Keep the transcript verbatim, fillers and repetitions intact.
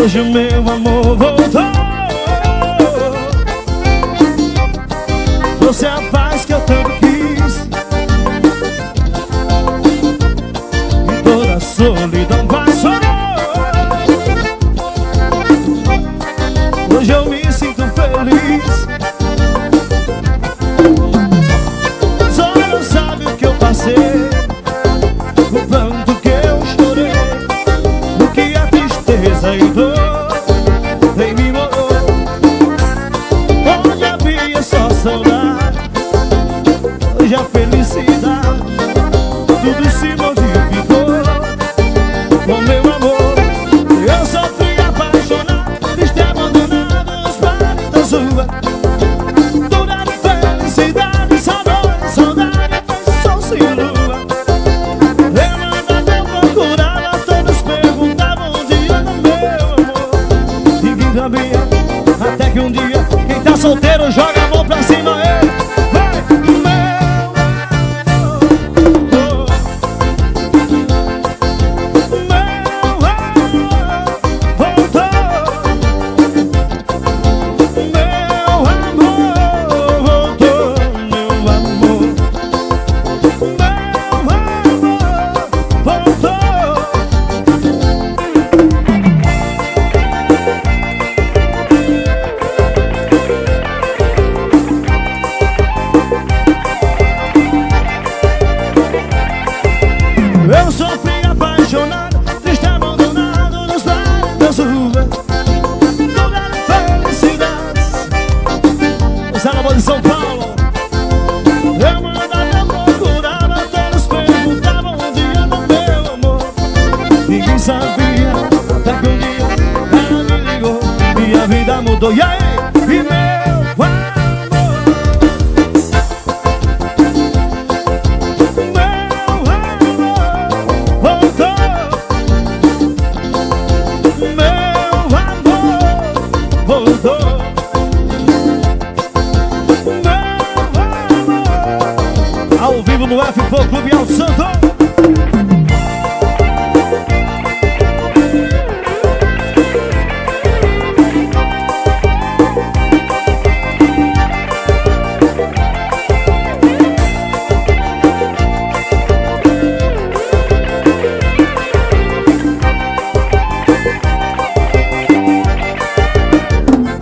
Hoje o meu amor voltou. Você é a paz que eu tanto quis, e toda a solidão passou. Hoje eu me sinto feliz. Só não sabe o que eu passei, o tanto que eu chorei, o que a tristeza e dor em mim morou. Onde havia só saudade, hoje a felicidade, tudo se modificou. Com meu amor eu sofri apaixonado, triste abandonado nos bares da rua. Toda a felicidade, saudade, saudade, foi sol sem lua. Eu andava, eu procurava, todos perguntavam onde anda meu amor. Ninguém sabia, até que um dia, quem tá solteiro joga a mão pra cima. Ei, vai, meu amor, eu sofri apaixonado, triste abandonado nos bares das ruas. Toda a felicidade, Salão de São Paulo. Eu mandava, eu procurava, todos perguntavam onde anda meu amor. Ninguém sabia, até que um dia ela me ligou e a vida mudou. E aí, e meu amor, ao vivo no F P O Clube Alto Santo.